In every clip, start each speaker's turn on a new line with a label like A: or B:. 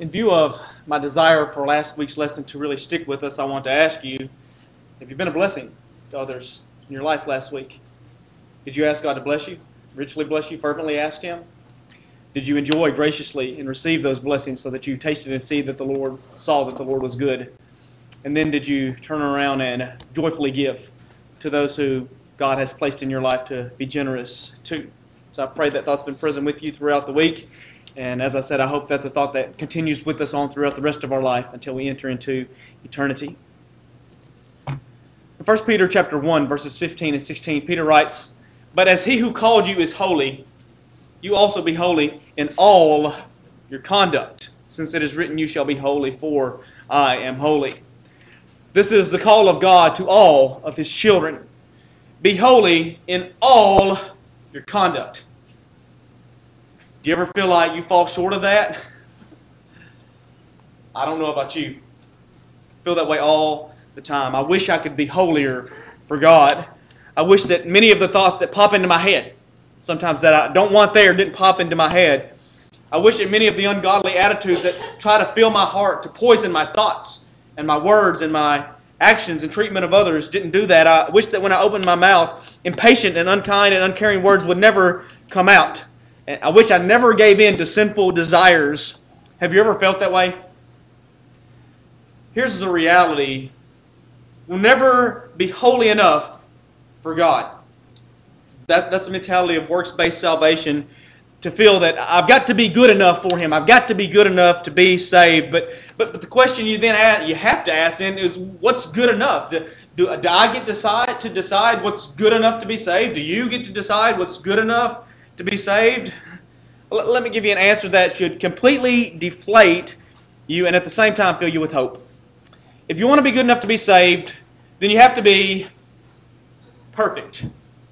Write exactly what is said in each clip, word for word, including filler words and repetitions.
A: In view of my desire for last week's lesson to really stick with us, I want to ask you, have you been a blessing to others in your life last week? Did you ask God to bless you, richly bless you, fervently ask Him? Did you enjoy graciously and receive those blessings so that you tasted and see that the Lord saw that the Lord was good? And then did you turn around and joyfully give to those who God has placed in your life to be generous to? So I pray that thought's been present with you throughout the week. And as I said, I hope that's a thought that continues with us on throughout the rest of our life until we enter into eternity. In First Peter chapter one, verses fifteen and sixteen, Peter writes, "But as He who called you is holy, you also be holy in all your conduct, since it is written, you shall be holy, for I am holy." This is the call of God to all of His children. Be holy in all your conduct. Do you ever feel like you fall short of that? I don't know about you. I feel that way all the time. I wish I could be holier for God. I wish that many of the thoughts that pop into my head, sometimes that I don't want there, didn't pop into my head. I wish that many of the ungodly attitudes that try to fill my heart, to poison my thoughts and my words and my actions and treatment of others didn't do that. I wish that when I opened my mouth, impatient and unkind and uncaring words would never come out. And I wish I never gave in to sinful desires. Have you ever felt that way? Here's the reality. We'll never be holy enough for God. That, that's the mentality of works-based salvation, to feel that I've got to be good enough for Him. I've got to be good enough to be saved. But but, but the question you then ask, you have to ask then is, what's good enough? Do, do, do I get decide, to decide what's good enough to be saved? Do you get to decide what's good enough to be saved? Well, let me give you an answer that should completely deflate you and at the same time fill you with hope. If you want to be good enough to be saved, then you have to be perfect. If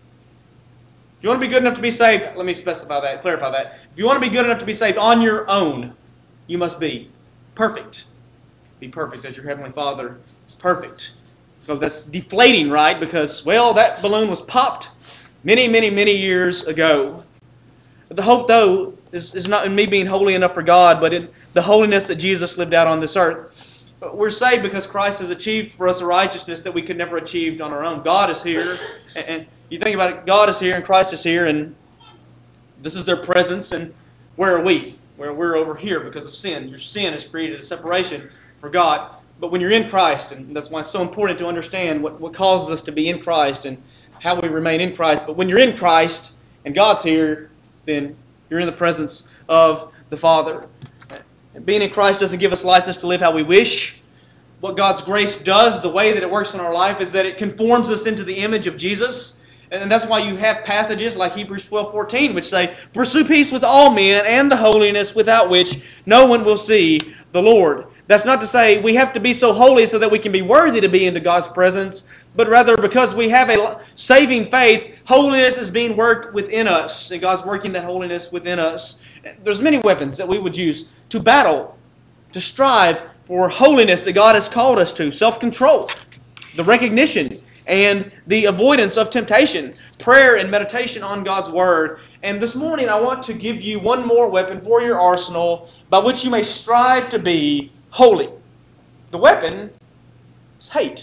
A: you want to be good enough to be saved, let me specify that, clarify that. If you want to be good enough to be saved on your own, you must be perfect. Be perfect as your Heavenly Father is perfect. So that's deflating, right? Because, well, that balloon was popped many, many, many years ago. But the hope, though, is, is not in me being holy enough for God, but in the holiness that Jesus lived out on this earth. But we're saved because Christ has achieved for us a righteousness that we could never achieve on our own. God is here, and, and you think about it, God is here and Christ is here, and this is their presence, and where are we? Where we're over here because of sin. Your sin has created a separation for God. But when you're in Christ, and that's why it's so important to understand what, what causes us to be in Christ and how we remain in Christ. But when you're in Christ and God's here, then you're in the presence of the Father. And being in Christ doesn't give us license to live how we wish. What God's grace does, the way that it works in our life, is that it conforms us into the image of Jesus. And that's why you have passages like Hebrews twelve fourteen, which say, "Pursue peace with all men and the holiness without which no one will see the Lord." That's not to say we have to be so holy so that we can be worthy to be into God's presence, but rather because we have a saving faith, holiness is being worked within us, and God's working that holiness within us. There's many weapons that we would use to battle, to strive for holiness that God has called us to. Self-control, the recognition and the avoidance of temptation, prayer and meditation on God's Word. And this morning I want to give you one more weapon for your arsenal by which you may strive to be holy. The weapon is hate.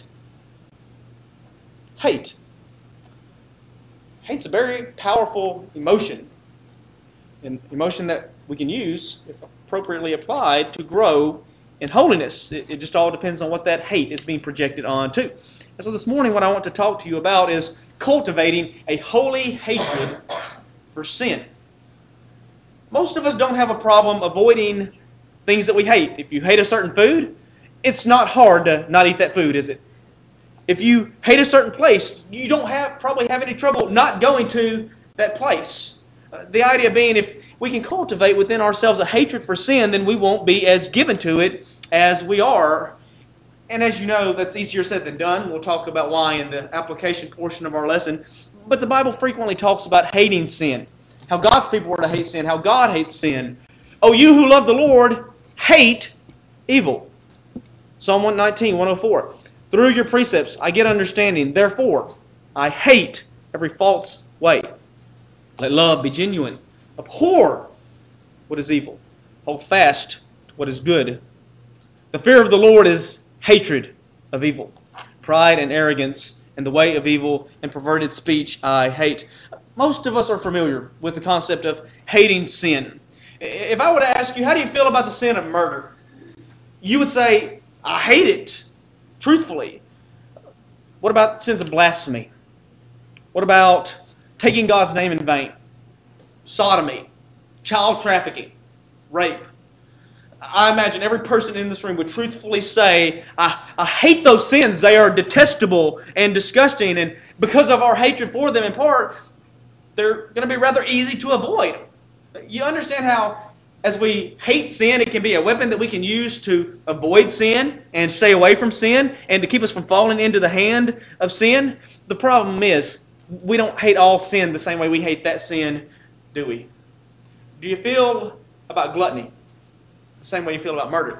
A: Hate. Hate's a very powerful emotion. An emotion that we can use, if appropriately applied, to grow in holiness. It, it just all depends on what that hate is being projected onto. And so this morning what I want to talk to you about is cultivating a holy hatred for sin. Most of us don't have a problem avoiding things that we hate. If you hate a certain food, it's not hard to not eat that food, is it? If you hate a certain place, you don't have probably have any trouble not going to that place. Uh, the idea being, if we can cultivate within ourselves a hatred for sin, then we won't be as given to it as we are. And as you know, that's easier said than done. We'll talk about why in the application portion of our lesson. But the Bible frequently talks about hating sin. How God's people are to hate sin. How God hates sin. Oh, you who love the Lord, hate evil. Psalm one nineteen, one oh four. Through your precepts I get understanding. Therefore, I hate every false way. Let love be genuine. Abhor what is evil. Hold fast to what is good. The fear of the Lord is hatred of evil. Pride and arrogance and the way of evil and perverted speech I hate. Most of us are familiar with the concept of hating sin. If I were to ask you, how do you feel about the sin of murder? You would say, I hate it, truthfully. What about sins of blasphemy? What about taking God's name in vain? Sodomy, child trafficking, rape. I imagine every person in this room would truthfully say, I, I hate those sins. They are detestable and disgusting. And because of our hatred for them in part, they're going to be rather easy to avoid. You understand how, as we hate sin, it can be a weapon that we can use to avoid sin and stay away from sin and to keep us from falling into the hand of sin? The problem is, we don't hate all sin the same way we hate that sin, do we? Do you feel about gluttony the same way you feel about murder?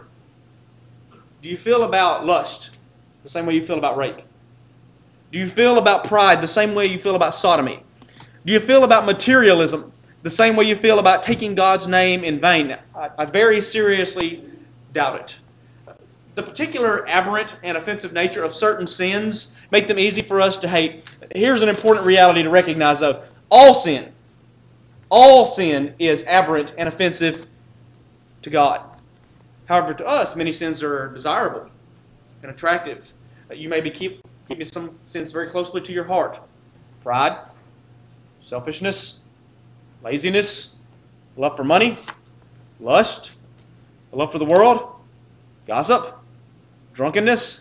A: Do you feel about lust the same way you feel about rape? Do you feel about pride the same way you feel about sodomy? Do you feel about materialism the same way you feel about taking God's name in vain? I, I very seriously doubt it. The particular aberrant and offensive nature of certain sins make them easy for us to hate. Here's an important reality to recognize, though. All sin, all sin is aberrant and offensive to God. However, to us, many sins are desirable and attractive. You may be keep, keeping some sins very closely to your heart. Pride, selfishness, laziness, love for money, lust, love for the world, gossip, drunkenness,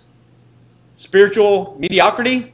A: spiritual mediocrity.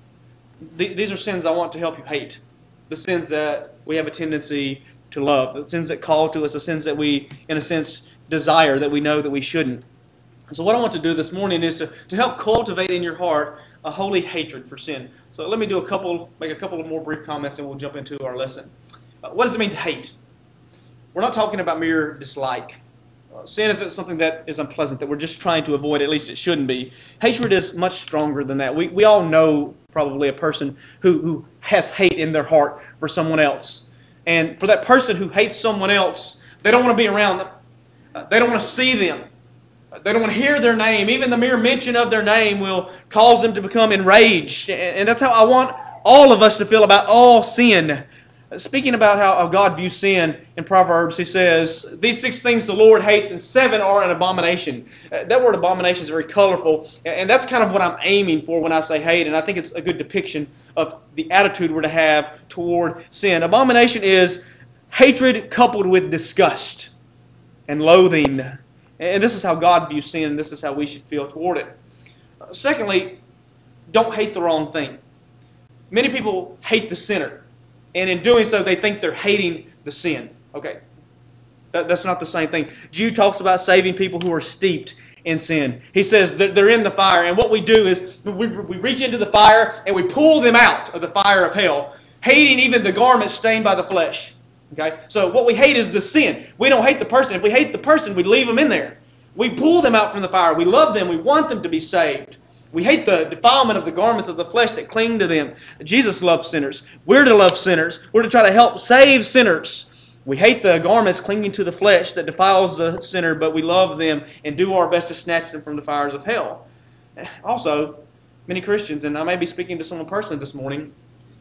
A: These are sins I want to help you hate. The sins that we have a tendency to love. The sins that call to us. The sins that we, in a sense, desire that we know that we shouldn't. So what I want to do this morning is to, to help cultivate in your heart a holy hatred for sin. So let me do a couple, make a couple of more brief comments and we'll jump into our lesson. Uh, what does it mean to hate? We're not talking about mere dislike. Uh, sin isn't something that is unpleasant, that we're just trying to avoid. At least it shouldn't be. Hatred is much stronger than that. We we all know probably a person who, who has hate in their heart for someone else. And for that person who hates someone else, they don't want to be around them. Uh, they don't want to see them. Uh, they don't want to hear their name. Even the mere mention of their name will cause them to become enraged. And, and that's how I want all of us to feel about all sin. Speaking about how God views sin in Proverbs, he says, these six things the Lord hates and seven are an abomination. Uh, that word abomination is very colorful, and that's kind of what I'm aiming for when I say hate, and I think it's a good depiction of the attitude we're to have toward sin. Abomination is hatred coupled with disgust and loathing. And this is how God views sin, and this is how we should feel toward it. Uh, secondly, don't hate the wrong thing. Many people hate the sinner. And in doing so, they think they're hating the sin. Okay, that, that's not the same thing. Jude talks about saving people who are steeped in sin. He says that they're in the fire. And what we do is we, we reach into the fire and we pull them out of the fire of hell, hating even the garments stained by the flesh. Okay, so what we hate is the sin. We don't hate the person. If we hate the person, we leave them in there. We pull them out from the fire. We love them. We want them to be saved. We hate the defilement of the garments of the flesh that cling to them. Jesus loved sinners. We're to love sinners. We're to try to help save sinners. We hate the garments clinging to the flesh that defiles the sinner, but we love them and do our best to snatch them from the fires of hell. Also, many Christians, and I may be speaking to someone personally this morning,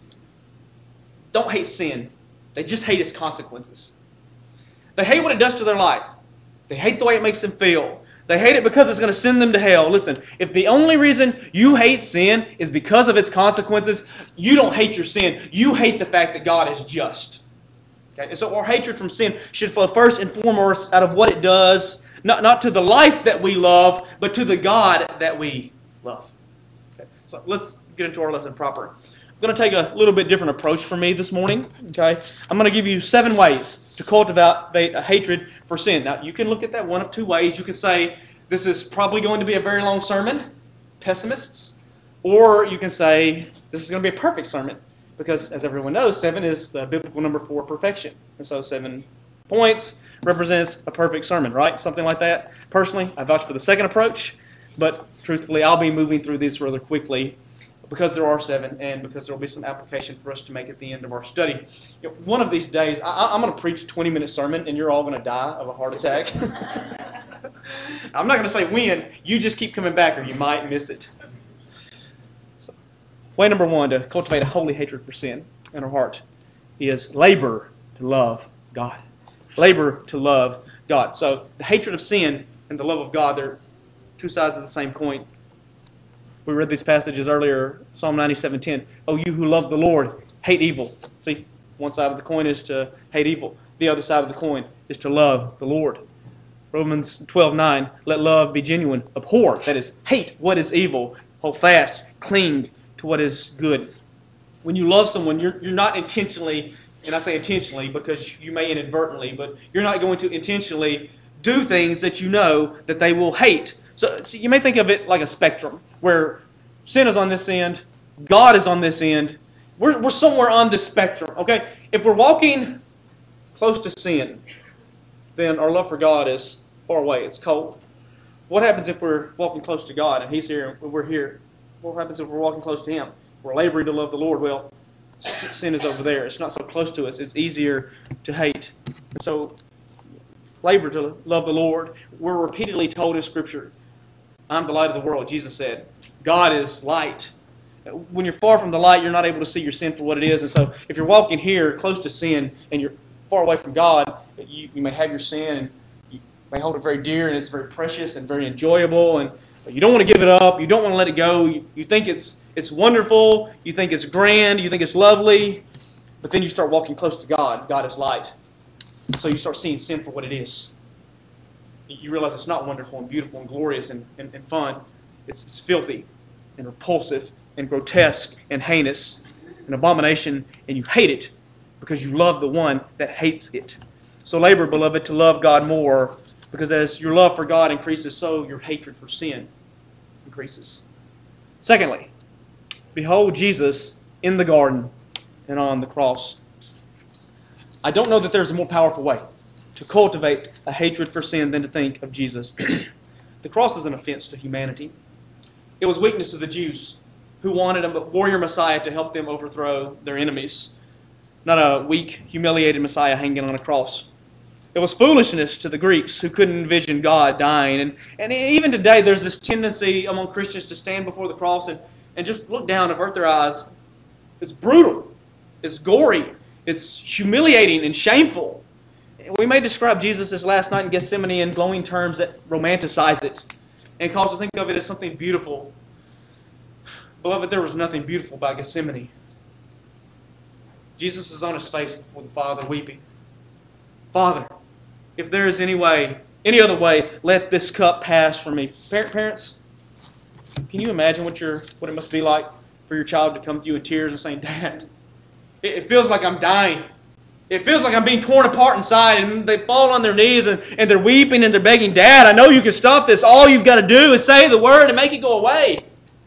A: don't hate sin. They just hate its consequences. They hate what it does to their life. They hate the way it makes them feel. They hate it because it's going to send them to hell. Listen, if the only reason you hate sin is because of its consequences, you don't hate your sin. You hate the fact that God is just. Okay? And so our hatred from sin should flow first and foremost out of what it does, not, not to the life that we love, but to the God that we love. Okay? So let's get into our lesson proper. I'm going to take a little bit different approach for me this morning. Okay? I'm going to give you seven ways to cultivate a hatred for sin. Now, you can look at that one of two ways. You can say, this is probably going to be a very long sermon, pessimists. Or you can say, this is going to be a perfect sermon. Because, as everyone knows, seven is the biblical number for perfection. And so seven points represents a perfect sermon, right? Something like that. Personally, I vouch for the second approach. But, truthfully, I'll be moving through this rather quickly because there are seven, and because there will be some application for us to make at the end of our study. You know, one of these days, I, I'm going to preach a twenty-minute sermon, and you're all going to die of a heart attack. I'm not going to say when. You just keep coming back or you might miss it. So, way number one to cultivate a holy hatred for sin in our heart is labor to love God. Labor to love God. So the hatred of sin and the love of God, they're two sides of the same coin. We read these passages earlier, Psalm ninety-seven ten. Oh, you who love the Lord, hate evil. See, one side of the coin is to hate evil. The other side of the coin is to love the Lord. Romans twelve nine, let love be genuine. Abhor, that is, hate what is evil. Hold fast, cling to what is good. When you love someone, you're, you're not intentionally, and I say intentionally because you may inadvertently, but you're not going to intentionally do things that you know that they will hate. So, so you may think of it like a spectrum, where sin is on this end, God is on this end. We're, we're somewhere on this spectrum, okay? If we're walking close to sin, then our love for God is far away. It's cold. What happens if we're walking close to God and He's here and we're here? What happens if we're walking close to Him? We're laboring to love the Lord. Well, sin is over there. It's not so close to us. It's easier to hate. And so, labor to love the Lord. We're repeatedly told in Scripture, I'm the light of the world, Jesus said. God is light. When you're far from the light, you're not able to see your sin for what it is. And so, if you're walking here close to sin and you're far away from God, you, you may have your sin and you may hold it very dear and it's very precious and very enjoyable, and but you don't want to give it up. You don't want to let it go. You, you think it's it's wonderful. You think it's grand. You think it's lovely. But then you start walking close to God. God is light. So you start seeing sin for what it is. You realize it's not wonderful and beautiful and glorious and, and, and fun. It's, it's filthy and repulsive and grotesque and heinous, an abomination, and you hate it because you love the one that hates it. So labor, beloved, to love God more, because as your love for God increases, so your hatred for sin increases. Secondly, behold Jesus in the garden and on the cross. I don't know that there's a more powerful way to cultivate a hatred for sin than to think of Jesus. The cross is an offense to humanity. It was weakness to the Jews who wanted a warrior Messiah to help them overthrow their enemies, not a weak, humiliated Messiah hanging on a cross. It was foolishness to the Greeks who couldn't envision God dying. And, and even today there's this tendency among Christians to stand before the cross and, and just look down, avert their eyes. It's brutal. It's gory. It's humiliating and shameful. We may describe Jesus' last night in Gethsemane in glowing terms that romanticize it and cause us to think of it as something beautiful. Beloved, there was nothing beautiful about Gethsemane. Jesus is on his face before the Father weeping. Father, if there is any way, any other way, let this cup pass from me. Parents, can you imagine what your what it must be like for your child to come to you in tears and saying, Dad, it, it feels like I'm dying. It feels like I'm being torn apart inside, and they fall on their knees and, and they're weeping and they're begging, Dad, I know you can stop this. All you've got to do is say the word and make it go away.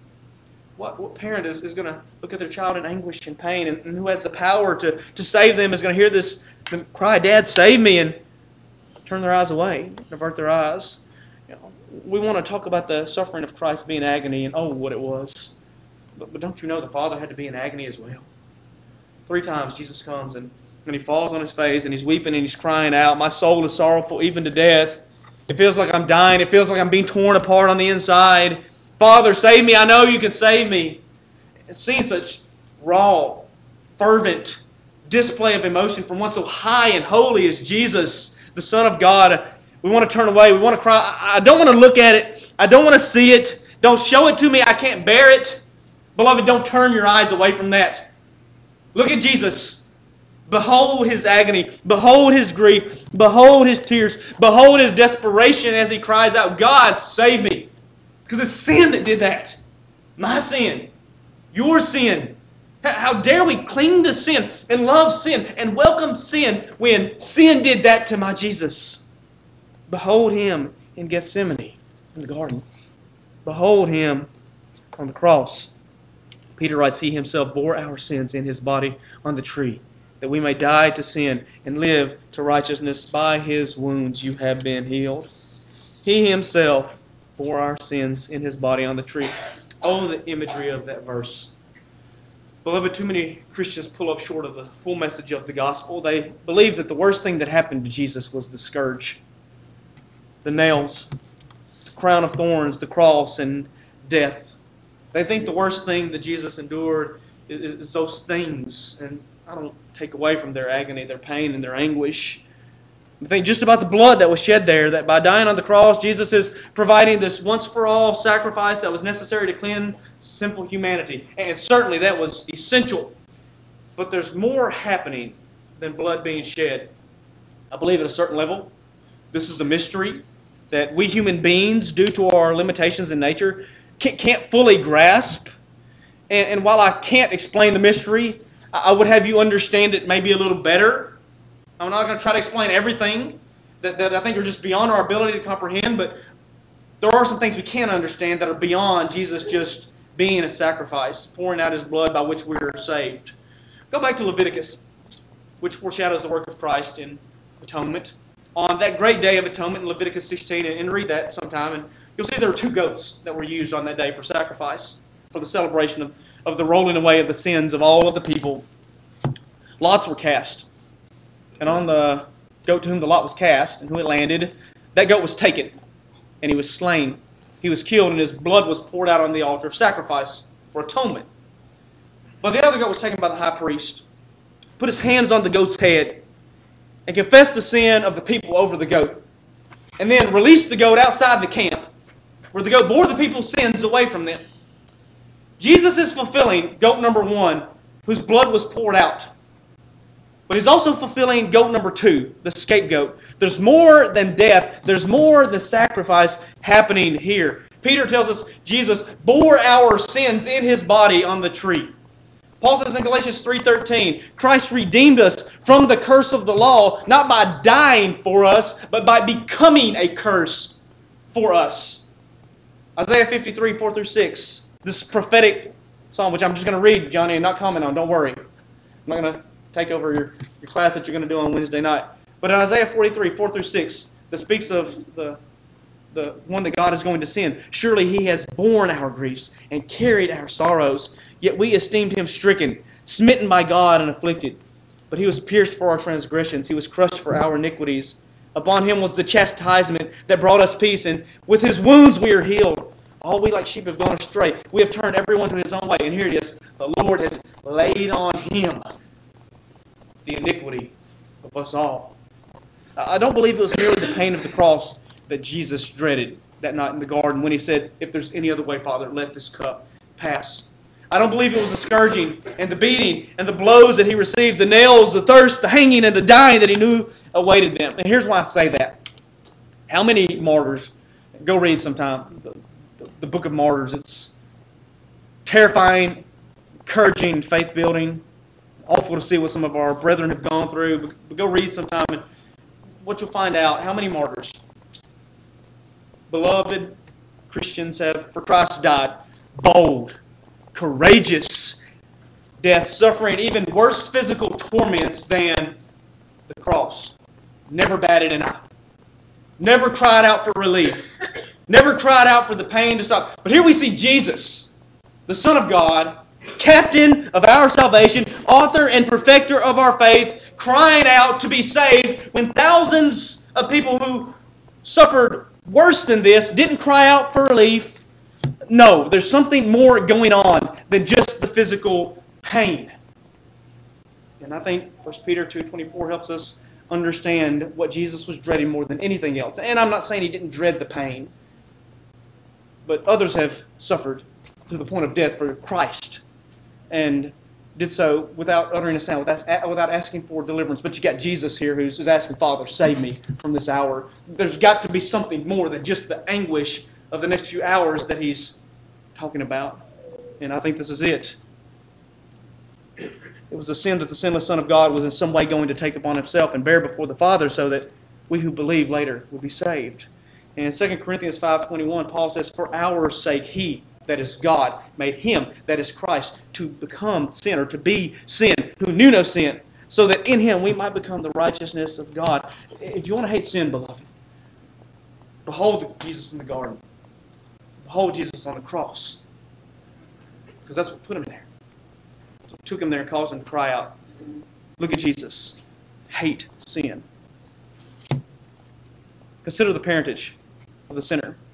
A: What, what parent is, is going to look at their child in anguish and pain, and, and who has the power to, to save them is going to hear this cry, Dad, save me, and turn their eyes away, avert their eyes. You know, we want to talk about the suffering of Christ being agony, and oh, what it was. But, but don't you know the Father had to be in agony as well? Three times Jesus comes and, and He falls on His face and He's weeping and He's crying out, my soul is sorrowful even to death. It feels like I'm dying. It feels like I'm being torn apart on the inside. Father, save me. I know you can save me. Seeing such raw, fervent display of emotion from one so high and holy as Jesus, the Son of God, we want to turn away. We want to cry. I don't want to look at it. I don't want to see it. Don't show it to me. I can't bear it. Beloved, don't turn your eyes away from that. Look at Jesus. Behold His agony. Behold His grief. Behold His tears. Behold His desperation as He cries out, God, save me. Because it's sin that did that. My sin. Your sin. How dare we cling to sin and love sin and welcome sin when sin did that to my Jesus. Behold Him in Gethsemane, in the garden. Behold Him on the cross. Peter writes, He Himself bore our sins in His body on the tree, that we may die to sin and live to righteousness. By His wounds you have been healed. He Himself bore our sins in His body on the tree. Oh, the imagery of that verse. Beloved, too many Christians pull up short of the full message of the gospel. They believe that the worst thing that happened to Jesus was the scourge, the nails, crown of thorns, the cross, and death. They think the worst thing that Jesus endured is, is those things. And I don't take away from their agony, their pain, and their anguish. I think just about the blood that was shed there, that by dying on the cross, Jesus is providing this once-for-all sacrifice that was necessary to cleanse sinful humanity. And certainly that was essential. But there's more happening than blood being shed. I believe at a certain level, this is the mystery that we human beings, due to our limitations in nature, can't fully grasp. And, and while I can't explain the mystery, I would have you understand it maybe a little better. I'm not going to try to explain everything that, that I think are just beyond our ability to comprehend, but there are some things we can understand that are beyond Jesus just being a sacrifice, pouring out His blood by which we are saved. Go back to Leviticus, which foreshadows the work of Christ in atonement. On that great day of atonement in Leviticus sixteen, and, and read that sometime, and you'll see there were two goats that were used on that day for sacrifice, for the celebration of, of the rolling away of the sins of all of the people. Lots were cast. And on the goat to whom the lot was cast, and who it landed, that goat was taken, and he was slain. He was killed, and his blood was poured out on the altar of sacrifice for atonement. But the other goat was taken by the high priest, put his hands on the goat's head, and confessed the sin of the people over the goat, and then released the goat outside the camp, where the goat bore the people's sins away from them. Jesus is fulfilling goat number one, whose blood was poured out. But He's also fulfilling goat number two, the scapegoat. There's more than death. There's more than sacrifice happening here. Peter tells us Jesus bore our sins in His body on the tree. Paul says in Galatians three thirteen, Christ redeemed us from the curse of the law, not by dying for us, but by becoming a curse for us. Isaiah fifty-three, four through six, this prophetic psalm, which I'm just going to read, Johnny, and not comment on. Don't worry. I'm not going to take over your, your class that you're going to do on Wednesday night. But in Isaiah forty-three, four through six, that speaks of the, the one that God is going to send. Surely He has borne our griefs and carried our sorrows. Yet we esteemed Him stricken, smitten by God, and afflicted. But He was pierced for our transgressions. He was crushed for our iniquities. Upon Him was the chastisement that brought us peace, and with His wounds we are healed. All we like sheep have gone astray. We have turned everyone to his own way. And here it is. The Lord has laid on Him the iniquity of us all. I don't believe it was merely the pain of the cross that Jesus dreaded that night in the garden when He said, if there's any other way, Father, let this cup pass. I don't believe it was the scourging and the beating and the blows that He received, the nails, the thirst, the hanging, and the dying that He knew awaited them. And here's why I say that. How many martyrs, go read sometime, the, the, the book of Martyrs. It's terrifying, encouraging, faith-building. Awful to see what some of our brethren have gone through. But, but go read sometime, and what you'll find out, how many martyrs, beloved Christians, have for Christ died. Bold, courageous death, suffering even worse physical torments than the cross. Never batted an eye. Never cried out for relief. Never cried out for the pain to stop. But here we see Jesus, the Son of God, Captain of our salvation, author and perfecter of our faith, crying out to be saved when thousands of people who suffered worse than this didn't cry out for relief. No, there's something more going on than just the physical pain. And I think First Peter two twenty-four helps us understand what Jesus was dreading more than anything else. And I'm not saying He didn't dread the pain, but others have suffered to the point of death for Christ and did so without uttering a sound, without asking for deliverance. But you got Jesus here who's asking, Father, save me from this hour. There's got to be something more than just the anguish of the next few hours that He's talking about. And I think this is it. It was a sin that the sinless Son of God was in some way going to take upon Himself and bear before the Father so that we who believe later would be saved. And in Second Corinthians five twenty-one, Paul says, for our sake He, that is God, made Him, that is Christ, to become sin, or to be sin, who knew no sin, so that in Him we might become the righteousness of God. If you want to hate sin, beloved, behold Jesus in the garden. Behold Jesus on the cross. Because that's what put Him there. So took Him there and caused Him to cry out. Look at Jesus. Hate sin. Consider the parentage of the sinner.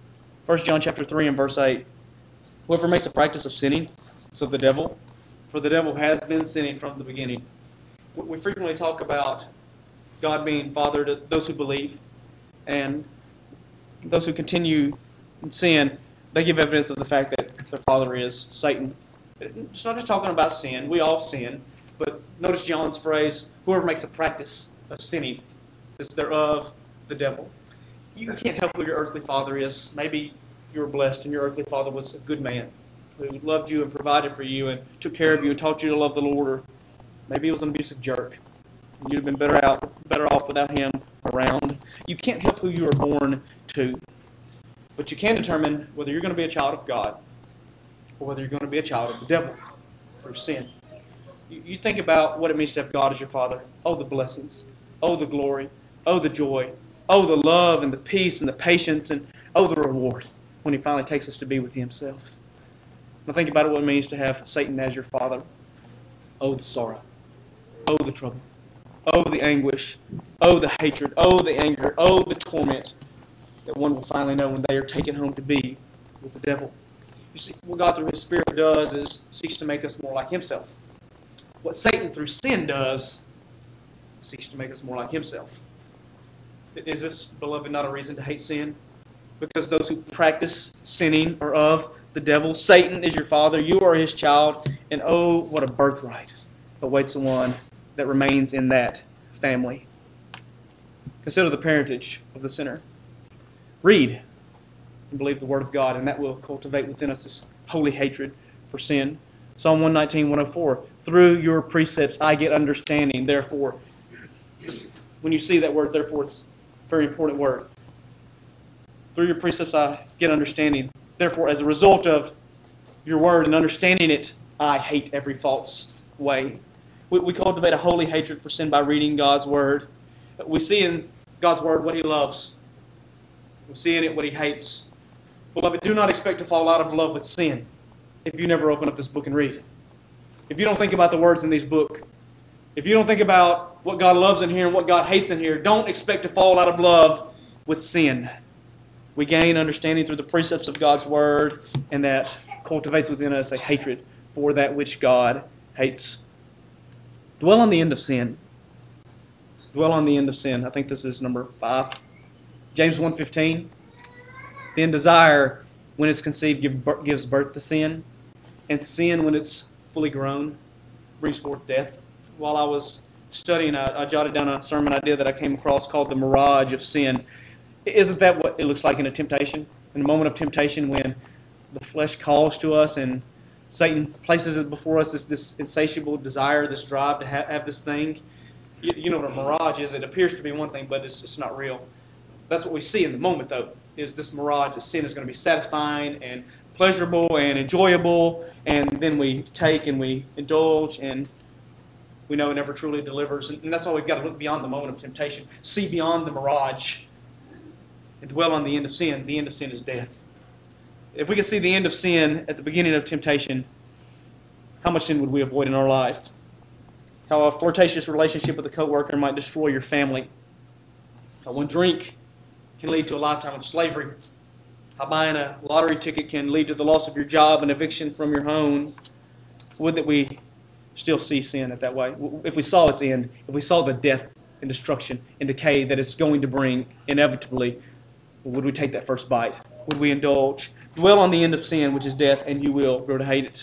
A: First John chapter three and verse eight. Whoever makes a practice of sinning is of the devil, for the devil has been sinning from the beginning. We frequently talk about God being Father to those who believe, and those who continue in sin, they give evidence of the fact that their father is Satan. It's not just talking about sin. We all sin. But notice John's phrase, whoever makes a practice of sinning is thereof the devil. You can't help who your earthly father is. Maybe you were blessed and your earthly father was a good man who loved you and provided for you and took care of you and taught you to love the Lord. Or maybe he was an abusive jerk. You'd have been better out, better off without him around. You can't help who you were born to. But you can determine whether you're going to be a child of God or whether you're going to be a child of the devil through sin. You, you think about what it means to have God as your Father. Oh, the blessings. Oh, the glory. Oh, the joy. Oh, the love and the peace and the patience. And oh, the reward when he finally takes us to be with himself. Now think about what it means to have Satan as your father. Oh, the sorrow. Oh, the trouble. Oh, the anguish. Oh, the hatred. Oh, the anger. Oh, the torment that one will finally know when they are taken home to be with the devil. You see, what God through his Spirit does is seeks to make us more like himself. What Satan through sin does seeks to make us more like himself. Is this, beloved, not a reason to hate sin? Because those who practice sinning are of the devil. Satan is your father. You are his child. And oh, what a birthright awaits the one that remains in that family. Consider the parentage of the sinner. Read and believe the Word of God, and that will cultivate within us this holy hatred for sin. Psalm one nineteen, one oh four. Through your precepts I get understanding. Therefore, when you see that word, therefore, it's a very important word. Through your precepts I get understanding. Therefore, as a result of your word and understanding it, I hate every false way. We, we cultivate a holy hatred for sin by reading God's Word. We see in God's Word what He loves. We see in it what He hates. Beloved, do not expect to fall out of love with sin if you never open up this book and read. If you don't think about the words in this book, if you don't think about what God loves in here and what God hates in here, don't expect to fall out of love with sin. We gain understanding through the precepts of God's Word, and that cultivates within us a hatred for that which God hates. Dwell on the end of sin. Dwell on the end of sin. I think this is number five. James one fifteen. Then desire, when it's conceived, give, gives birth to sin. And sin, when it's fully grown, brings forth death. While I was studying, I, I jotted down a sermon idea that I came across called The Mirage of Sin. Isn't that what it looks like in a temptation? In a moment of temptation when the flesh calls to us and Satan places it before us, this, this insatiable desire, this drive to ha- have this thing. You, you know what a mirage is. It appears to be one thing, but it's, it's not real. That's what we see in the moment, though, is this mirage that sin is going to be satisfying and pleasurable and enjoyable, and then we take and we indulge, and we know it never truly delivers. And that's why we've got to look beyond the moment of temptation, see beyond the mirage, and dwell on the end of sin. The end of sin is death. If we could see the end of sin at the beginning of temptation, how much sin would we avoid in our life? How a flirtatious relationship with a coworker might destroy your family. How one drink can lead to a lifetime of slavery. How buying a lottery ticket can lead to the loss of your job and eviction from your home. Would that we still see sin at that way? If we saw its end, if we saw the death and destruction and decay that it's going to bring inevitably, would we take that first bite? Would we indulge? Dwell on the end of sin, which is death, and you will grow to hate it.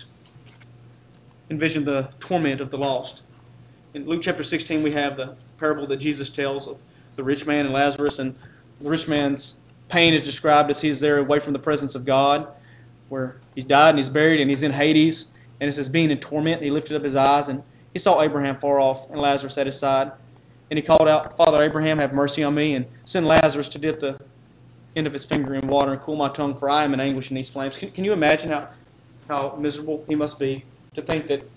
A: Envision the torment of the lost. In Luke chapter sixteen, we have the parable that Jesus tells of the rich man and Lazarus, and the rich man's pain is described as he's there away from the presence of God, where he's died and he's buried and he's in Hades, and it says being in torment, he lifted up his eyes and he saw Abraham far off and Lazarus at his side, and he called out, Father Abraham, have mercy on me, and send Lazarus to dip the end of his finger in water and cool my tongue, for I am in anguish in these flames. Can, can you imagine how, how miserable he must be to think that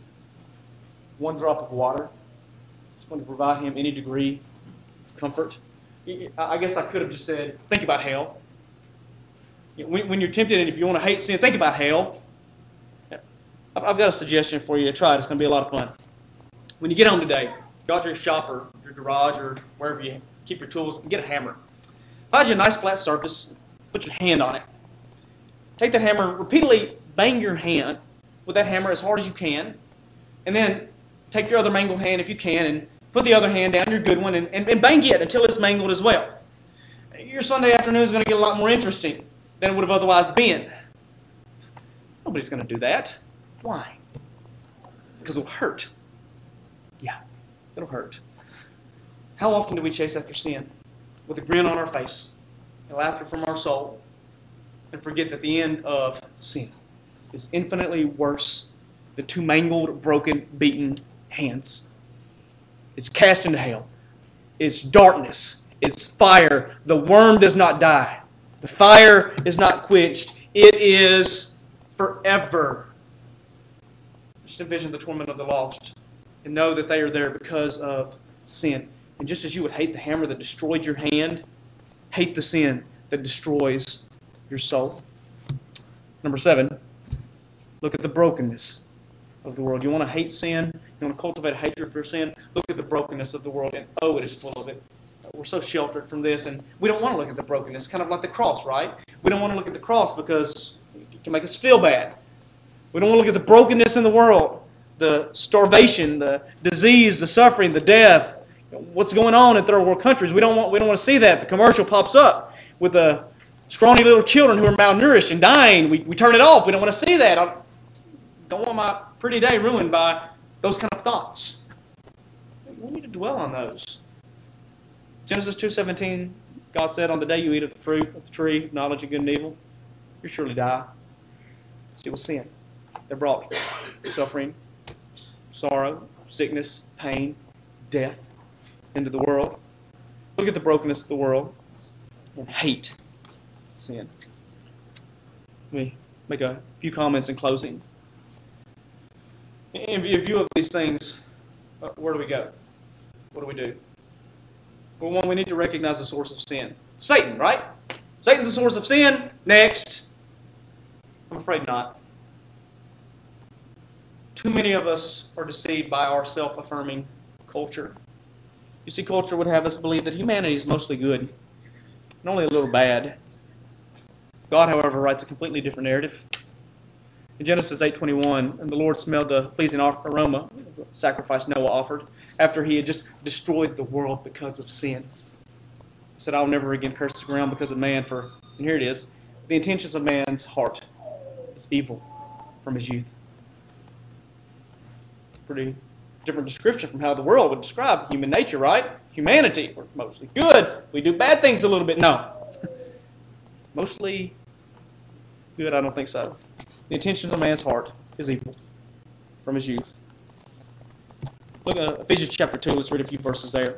A: one drop of water is going to provide him any degree of comfort? I guess I could have just said, think about hell. When, when you're tempted and if you want to hate sin, think about hell. I've got a suggestion for you to try it. It's going to be a lot of fun. When you get home today, go out to your shop or your garage or wherever you keep your tools and get a hammer. Find you a nice flat surface, put your hand on it, take that hammer and repeatedly bang your hand with that hammer as hard as you can, and then take your other mangled hand if you can, and put the other hand down, your good one, and, and, and bang it until it's mangled as well. Your Sunday afternoon is going to get a lot more interesting than it would have otherwise been. Nobody's going to do that. Why? Because it'll hurt. Yeah, it'll hurt. How often do we chase after sin with a grin on our face and laughter from our soul and forget that the end of sin is infinitely worse than two mangled, broken, beaten hands? It's cast into hell. It's darkness. It's fire. The worm does not die. The fire is not quenched. It is forever. Just envision the torment of the lost and know that they are there because of sin. And just as you would hate the hammer that destroyed your hand, hate the sin that destroys your soul. Number seven, look at the brokenness of the world. You want to hate sin? You want to cultivate a hatred for sin? Look at the brokenness of the world, and oh, it is full of it. We're so sheltered from this, and we don't want to look at the brokenness, kind of like the cross, right? We don't want to look at the cross because it can make us feel bad. We don't want to look at the brokenness in the world, the starvation, the disease, the suffering, the death, what's going on in third world countries. We don't want we don't want to see that. The commercial pops up with the scrawny little children who are malnourished and dying. We, we turn it off. We don't want to see that. I don't want my pretty day ruined by those kind of thoughts. We need to dwell on those. Genesis two seventeen, God said, on the day you eat of the fruit of the tree, knowledge of good and evil, you'll surely die. See, with sin that brought suffering, sorrow, sickness, pain, death into the world. Look at the brokenness of the world and hate sin. Let me make a few comments in closing. In view of these things, where do we go? What do we do? Well, one, we need to recognize the source of sin. Satan, right? Satan's the source of sin. Next. I'm afraid not. Too many of us are deceived by our self-affirming culture. You see, culture would have us believe that humanity is mostly good and only a little bad. God, however, writes a completely different narrative. In Genesis eight twenty-one, and the Lord smelled the pleasing aroma of the sacrifice Noah offered after he had just destroyed the world because of sin. He said, I'll never again curse the ground because of man, for, and here it is, the intentions of man's heart is evil from his youth. Pretty different description from how the world would describe human nature, right? Humanity, we're mostly good. We do bad things a little bit. No. Mostly good, I don't think so. The intentions of man's heart is evil from his youth. Look at Ephesians chapter two. Let's read a few verses there.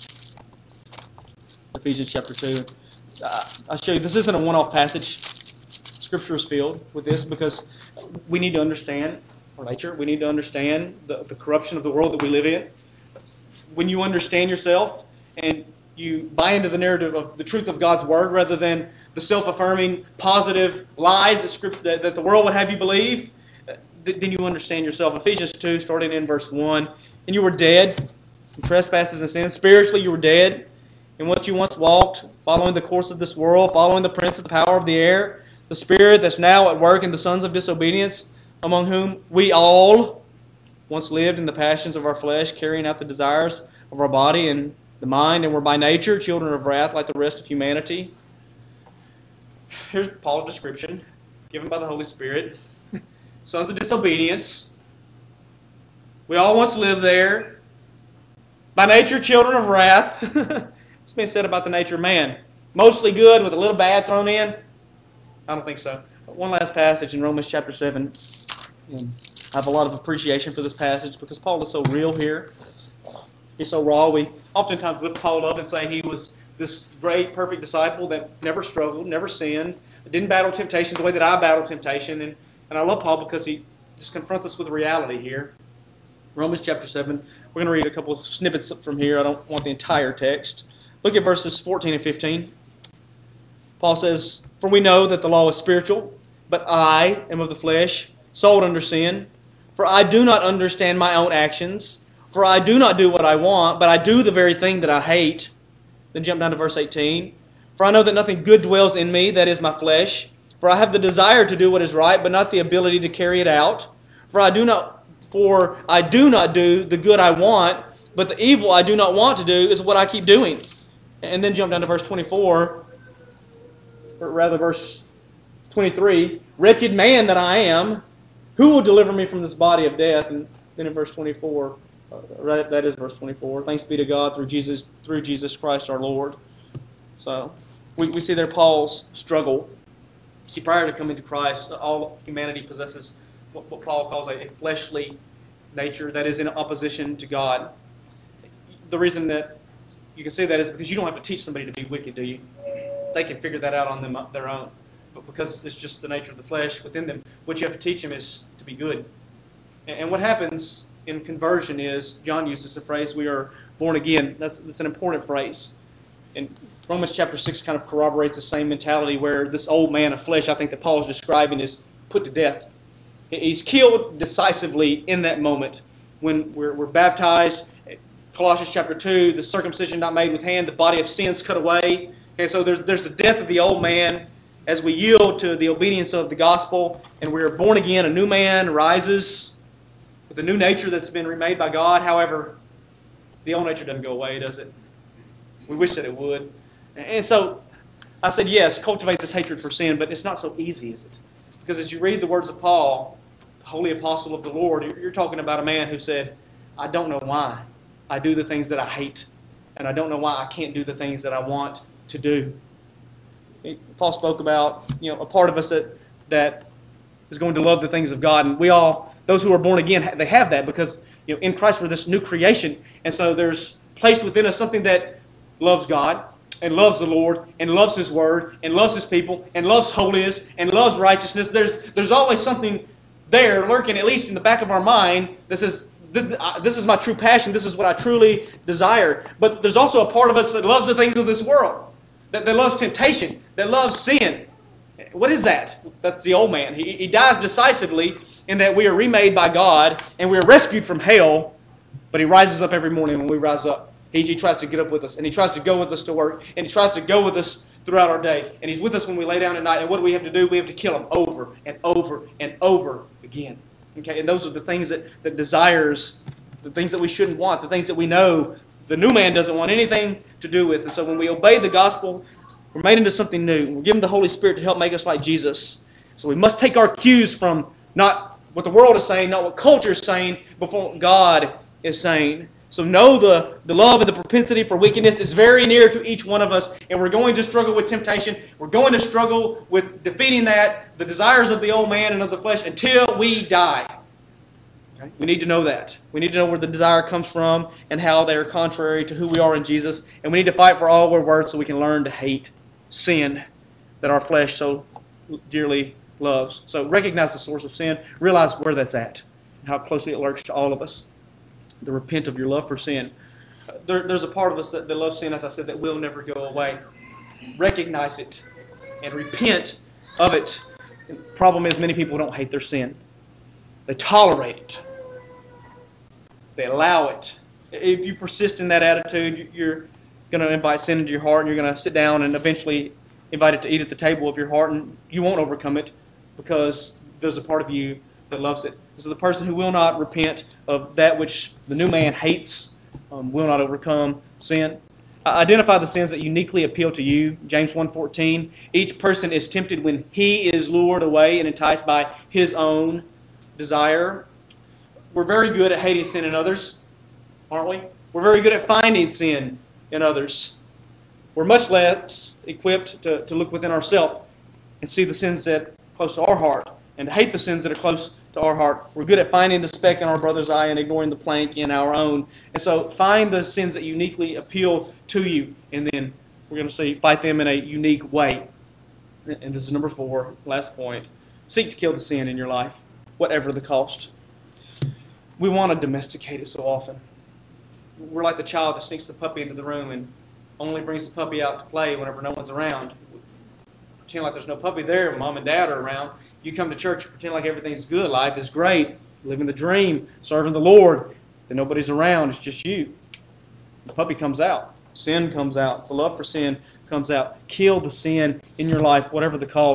A: Ephesians chapter two. Uh, I'll show you, this isn't a one-off passage. Scripture is filled with this because we need to understand our nature. We need to understand the, the corruption of the world that we live in. When you understand yourself and you buy into the narrative of the truth of God's Word rather than the self-affirming, positive lies that, script, that, that the world would have you believe, then you understand yourself. Ephesians two, starting in verse one. And you were dead in trespasses and sins. Spiritually, you were dead in what you once walked, following the course of this world, following the prince of the power of the air, the spirit that's now at work in the sons of disobedience, among whom we all once lived in the passions of our flesh, carrying out the desires of our body and the mind, and were by nature children of wrath like the rest of humanity. Here's Paul's description, given by the Holy Spirit. Sons of disobedience. We all once lived there. By nature, children of wrath. What's being said about the nature of man? Mostly good with a little bad thrown in? I don't think so. But one last passage in Romans chapter seven. And I have a lot of appreciation for this passage because Paul is so real here. He's so raw. We oftentimes lift Paul up and say he was this great, perfect disciple that never struggled, never sinned, didn't battle temptation the way that I battle temptation. And, and I love Paul because he just confronts us with reality here. Romans chapter seven. We're going to read a couple of snippets from here. I don't want the entire text. Look at verses fourteen and fifteen. Paul says, For we know that the law is spiritual, but I am of the flesh, sold under sin. For I do not understand my own actions. For I do not do what I want, but I do the very thing that I hate. Then jump down to verse eighteen. For I know that nothing good dwells in me, that is my flesh. For I have the desire to do what is right, but not the ability to carry it out. For I do not for I do not do the good I want, but the evil I do not want to do is what I keep doing. And then jump down to verse twenty-four, or rather verse twenty-three. Wretched man that I am, who will deliver me from this body of death? And then in verse twenty-four, uh, that is verse twenty-four. Thanks be to God through Jesus through Jesus Christ our Lord. So we, we see there Paul's struggle. See, prior to coming to Christ, all humanity possesses what, what Paul calls a, a fleshly nature that is in opposition to God. The reason that you can say that is because you don't have to teach somebody to be wicked, do you? They can figure that out on them, their own. But because it's just the nature of the flesh within them, what you have to teach them is to be good. And, and what happens in conversion is, John uses the phrase, we are born again. That's, that's an important phrase. And Romans chapter six kind of corroborates the same mentality where this old man of flesh, I think that Paul is describing, is put to death. He's killed decisively in that moment when we're, we're baptized. Colossians chapter two, the circumcision not made with hand, the body of sins cut away. Okay, so there's, there's the death of the old man as we yield to the obedience of the gospel, and we are born again. A new man rises with a new nature that's been remade by God. However, the old nature doesn't go away, does it? We wish that it would. And so I said, yes, cultivate this hatred for sin, but it's not so easy, is it? Because as you read the words of Paul, the holy apostle of the Lord, you're talking about a man who said, I don't know why I do the things that I hate, and I don't know why I can't do the things that I want to do. Paul spoke about, you know, a part of us that that is going to love the things of God, and we all, those who are born again, they have that because, you know, in Christ we're this new creation, and so there's placed within us something that loves God, and loves the Lord, and loves His Word, and loves His people, and loves holiness, and loves righteousness. There's there's always something there lurking, at least in the back of our mind, that says, this, uh, this is my true passion, this is what I truly desire. But there's also a part of us that loves the things of this world, that, that loves temptation, that loves sin. What is that? That's the old man. He, he dies decisively in that we are remade by God, and we are rescued from hell, but He rises up every morning when we rise up. He, he tries to get up with us, and He tries to go with us to work, and He tries to go with us throughout our day. And He's with us when we lay down at night. And what do we have to do? We have to kill Him over and over and over again. Okay, and those are the things that, that desires, the things that we shouldn't want, the things that we know the new man doesn't want anything to do with. And so when we obey the gospel, we're made into something new. We're given the Holy Spirit to help make us like Jesus. So we must take our cues from not what the world is saying, not what culture is saying, but from what God is saying. So know the, the love and the propensity for wickedness is very near to each one of us, and we're going to struggle with temptation. We're going to struggle with defeating that, the desires of the old man and of the flesh, until we die. Okay? We need to know that. We need to know where the desire comes from and how they are contrary to who we are in Jesus. And we need to fight for all we're worth so we can learn to hate sin that our flesh so dearly loves. So recognize the source of sin. Realize where that's at and how closely it lurks to all of us. To repent of your love for sin. There, there's a part of us that, that loves sin, as I said, that will never go away. Recognize it and repent of it. The problem is many people don't hate their sin. They tolerate it. They allow it. If you persist in that attitude, you're going to invite sin into your heart, and you're going to sit down and eventually invite it to eat at the table of your heart, and you won't overcome it because there's a part of you that loves it. So the person who will not repent of that which the new man hates um, will not overcome sin. Identify the sins that uniquely appeal to you. James one fourteen. Each person is tempted when he is lured away and enticed by his own desire. We're very good at hating sin in others, aren't we? We're very good at finding sin in others. We're much less equipped to, to look within ourselves and see the sins that are close to our heart and to hate the sins that are close to our heart. We're good at finding the speck in our brother's eye and ignoring the plank in our own. And so find the sins that uniquely appeal to you, and then we're going to see fight them in a unique way. And this is number four, last point. Seek to kill the sin in your life, whatever the cost. We want to domesticate it so often. We're like the child that sneaks the puppy into the room and only brings the puppy out to play whenever no one's around. Pretend like there's no puppy there when mom and dad are around. You come to church, pretend like everything's good, life is great, living the dream, serving the Lord, then nobody's around, it's just you. The puppy comes out. Sin comes out. The love for sin comes out. Kill the sin in your life, whatever the cost.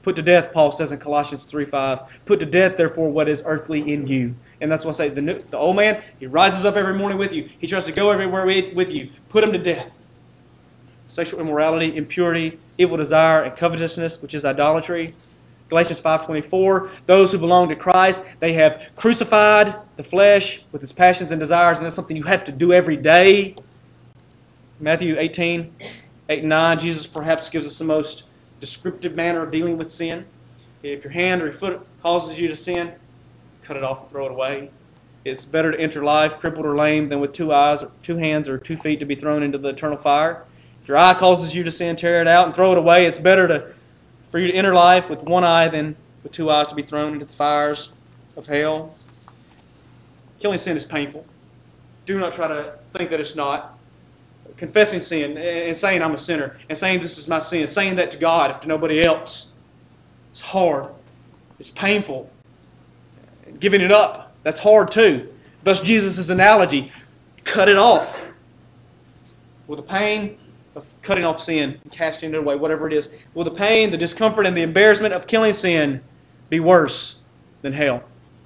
A: Put to death, Paul says in Colossians three five, put to death, therefore, what is earthly in you. And that's why I say the, new, the old man, he rises up every morning with you. He tries to go everywhere with you. Put him to death. Sexual immorality, impurity, evil desire, and covetousness, which is idolatry. Galatians five twenty-four, those who belong to Christ, they have crucified the flesh with its passions and desires, and that's something you have to do every day. Matthew eighteen, eight and nine, Jesus perhaps gives us the most descriptive manner of dealing with sin. If your hand or your foot causes you to sin, cut it off and throw it away. It's better to enter life crippled or lame than with two eyes, or two hands, or two feet to be thrown into the eternal fire. If your eye causes you to sin, tear it out and throw it away. It's better to for you to enter life with one eye than with two eyes to be thrown into the fires of hell. Killing sin is painful. Do not try to think that it's not. Confessing sin and saying I'm a sinner and saying this is my sin, saying that to God if to nobody else, it's hard. It's painful. Giving it up, that's hard too. Thus Jesus' analogy, cut it off. Will the pain of cutting off sin and casting it away, whatever it is, will the pain, the discomfort, and the embarrassment of killing sin be worse than hell?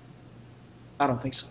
A: I don't think so.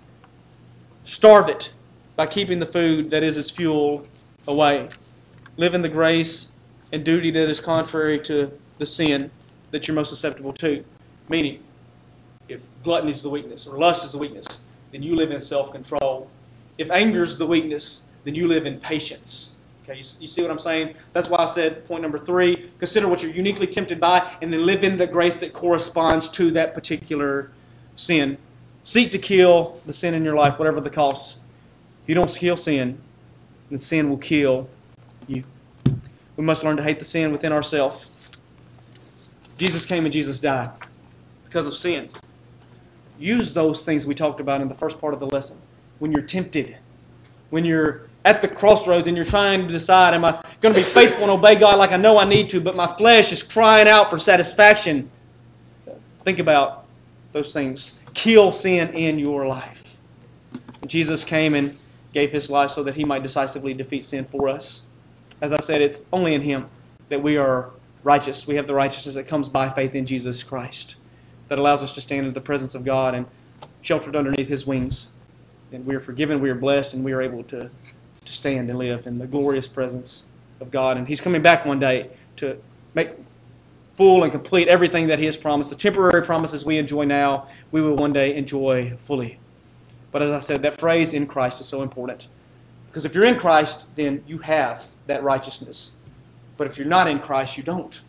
A: Starve it by keeping the food that is its fuel away. Live in the grace and duty that is contrary to the sin that you're most susceptible to. Meaning, if gluttony is the weakness or lust is the weakness, then you live in self-control. If anger is the weakness, then you live in patience. Okay, you, you see what I'm saying? That's why I said point number three, consider what you're uniquely tempted by and then live in the grace that corresponds to that particular sin. Seek to kill the sin in your life, whatever the cost. If you don't kill sin, then sin will kill you. We must learn to hate the sin within ourselves. Jesus came and Jesus died because of sin. Use those things we talked about in the first part of the lesson. When you're tempted, when you're at the crossroads and you're trying to decide, am I going to be faithful and obey God like I know I need to, but my flesh is crying out for satisfaction? Think about those things. Kill sin in your life. Jesus came and gave His life so that He might decisively defeat sin for us. As I said, it's only in Him that we are righteous. We have the righteousness that comes by faith in Jesus Christ that allows us to stand in the presence of God and sheltered underneath His wings. And we are forgiven, we are blessed, and we are able to, to stand and live in the glorious presence of God. And He's coming back one day to make full and complete everything that He has promised. The temporary promises we enjoy now, we will one day enjoy fully. But as I said, that phrase, in Christ, is so important. Because if you're in Christ, then you have that righteousness. But if you're not in Christ, you don't.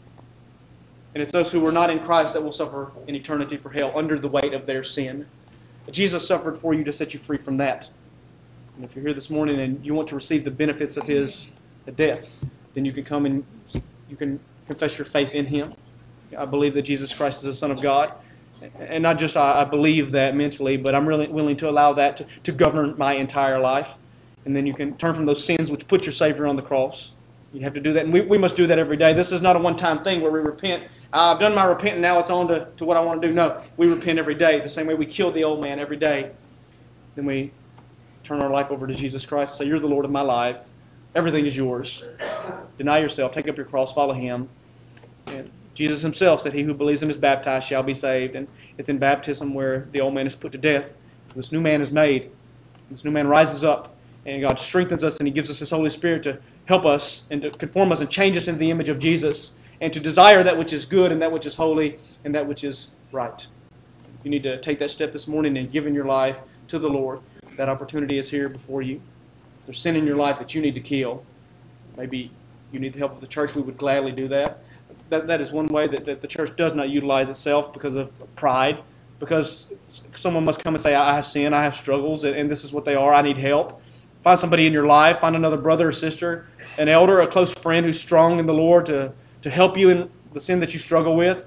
A: And it's those who are not in Christ that will suffer in eternity for hell under the weight of their sin. But Jesus suffered for you to set you free from that. And if you're here this morning and you want to receive the benefits of His death, then you can come and you can confess your faith in Him. I believe that Jesus Christ is the Son of God. And not just I, I believe that mentally, but I'm really willing to allow that to, to govern my entire life. And then you can turn from those sins which put your Savior on the cross. You have to do that, and we, we must do that every day. This is not a one-time thing where we repent. Uh, I've done my repenting, now it's on to, to what I want to do. No, we repent every day, the same way we kill the old man every day. Then we turn our life over to Jesus Christ and say, you're the Lord of my life. Everything is yours. Deny yourself, take up your cross, follow Him. And Jesus Himself said, he who believes and is baptized shall be saved. And it's in baptism where the old man is put to death. This new man is made. This new man rises up. And God strengthens us and He gives us His Holy Spirit to help us and to conform us and change us into the image of Jesus. And to desire that which is good and that which is holy and that which is right. You need to take that step this morning and give in your life to the Lord. That opportunity is here before you. If there's sin in your life that you need to kill, maybe you need the help of the church, we would gladly do that. That, that is one way that, that the church does not utilize itself because of pride, because someone must come and say, I have sin, I have struggles, and, and this is what they are, I need help. Find somebody in your life, find another brother or sister, an elder, a close friend who's strong in the Lord to, to help you in the sin that you struggle with.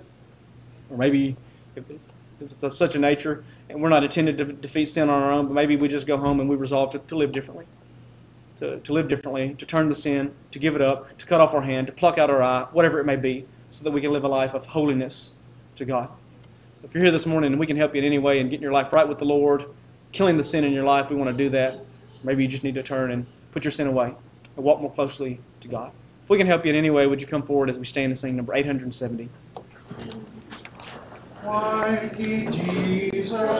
A: Or maybe if it's of such a nature, and we're not intended to defeat sin on our own, but maybe we just go home and we resolve to, to live differently. To, to live differently, to turn the sin, to give it up, to cut off our hand, to pluck out our eye, whatever it may be, so that we can live a life of holiness to God. So if you're here this morning and we can help you in any way in getting your life right with the Lord, killing the sin in your life, we want to do that. Maybe you just need to turn and put your sin away and walk more closely to God. If we can help you in any way, would you come forward as we stand and sing number eight hundred seventy?
B: Why keep Jesus